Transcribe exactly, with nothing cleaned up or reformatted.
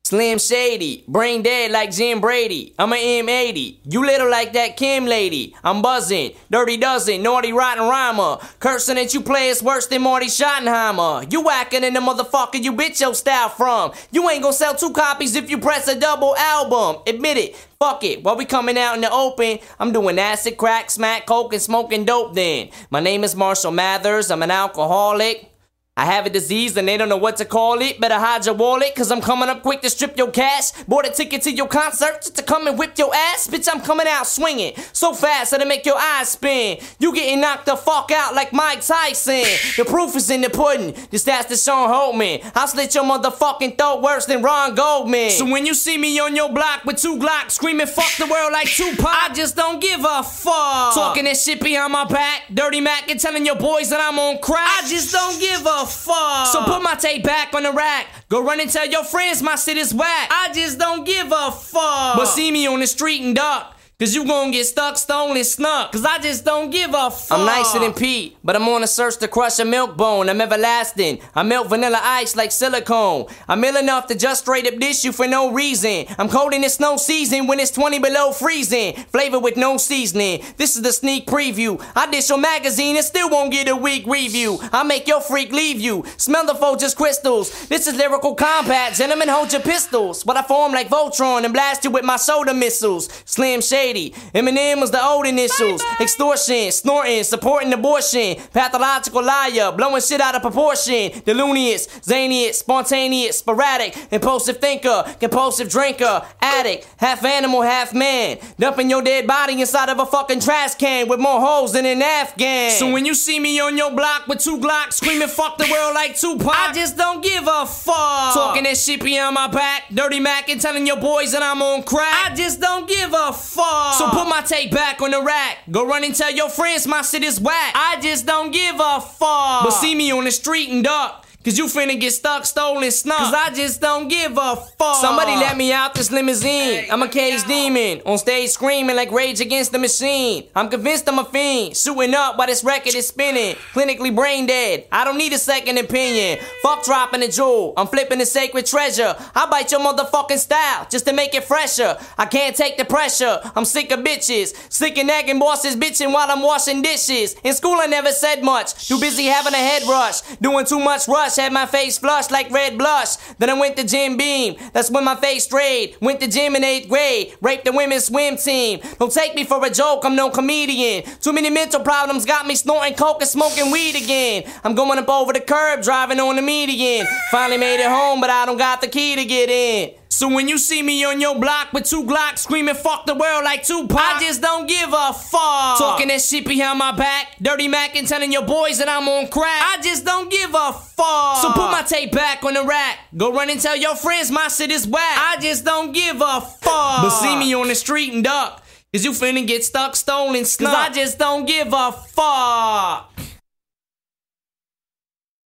Slim Shady, brain dead like Jim Brady. I'm a M eighty, you little like that Kim lady. I'm buzzing, dirty dozen, naughty rotten rhymer. Cursing that you play is worse than Marty Schottenheimer. You whacking in the motherfucker you bitch your style from. You ain't gonna sell two copies if you press a double album. Admit it, fuck it, while we coming out in the open, I'm doing acid, crack, smack, coke, and smoking dope then. My name is Marshall Mathers, I'm an alcoholic. I have a disease and they don't know what to call it. Better hide your wallet, cause I'm coming up quick to strip your cash. Bought a ticket to your concert just to come and whip your ass. Bitch, I'm coming out swinging so fast that'll make your eyes spin. You getting knocked the fuck out like Mike Tyson. The proof is in the pudding, this that's the Sean Holtman. I'll slit your motherfucking throat worse than Ron Goldman. So when you see me on your block with two Glocks screaming fuck the world like Tupac, I just don't give a fuck. Talking that shit behind my back, Dirty Mac, and telling your boys that I'm on crack, I just don't give a fuck. So put my tape back on the rack. Go run and tell your friends my shit is whack. I just don't give a fuck. But see me on the street and duck, cause you gon' get stuck, stolen, snuck. Cause I just don't give a fuck. I'm nicer than Pete, but I'm on a search to crush a milk bone. I'm everlasting, I melt vanilla ice like silicone. I'm ill enough to just straight up dish you for no reason. I'm cold in the snow season when it's twenty below freezing. Flavor with no seasoning, this is the sneak preview. I dish your magazine and still won't get a weak review. I make your freak leave you, smell the Folgers crystals. This is lyrical combat, gentlemen hold your pistols. But I form like Voltron and blast you with my soda missiles. Slim Shady, Eminem was the old initials. Bye bye. Extortion, snorting, supporting abortion. Pathological liar, blowing shit out of proportion. Delunious, zanious, spontaneous, sporadic, impulsive thinker, compulsive drinker, addict, half animal, half man. Dumping your dead body inside of a fucking trash can with more holes than an Afghan. So when you see me on your block with two Glocks screaming fuck the world like Tupac, I just don't give a fuck. Talking that shit behind my back, Dirty Mac, and telling your boys that I'm on crack, I just don't give a fuck. So put my tape back on the rack. Go run and tell your friends my shit is whack. I just don't give a fuck. But see me on the street and duck, cause you finna get stuck, stolen, snuck. Cause I just don't give a fuck. Somebody let me out this limousine. I'm a cage demon, on stage screaming like Rage Against the Machine. I'm convinced I'm a fiend, shooting up while this record is spinning. Clinically brain dead, I don't need a second opinion. Fuck dropping a jewel, I'm flipping the sacred treasure. I bite your motherfucking style, just to make it fresher. I can't take the pressure, I'm sick of bitches. Sick of nagging bosses bitching while I'm washing dishes. In school I never said much, too busy having a head rush. Doing too much rush, had my face flushed like red blush. Then I went to Jim Beam, that's when my face strayed. Went to gym in eighth grade, raped the women's swim team. Don't take me for a joke, I'm no comedian. Too many mental problems got me snorting coke and smoking weed again. I'm going up over the curb, driving on the median. Finally made it home, but I don't got the key to get in. So when you see me on your block with two Glocks screaming fuck the world like Tupac, I just don't give a fuck. Talking that shit behind my back, Dirty Mac, and telling your boys that I'm on crack, I just don't give a fuck. So put my tape back on the rack. Go run and tell your friends my shit is whack. I just don't give a fuck. But see me on the street and duck, cause you finna get stuck, stolen, snuck. Cause I just don't give a fuck.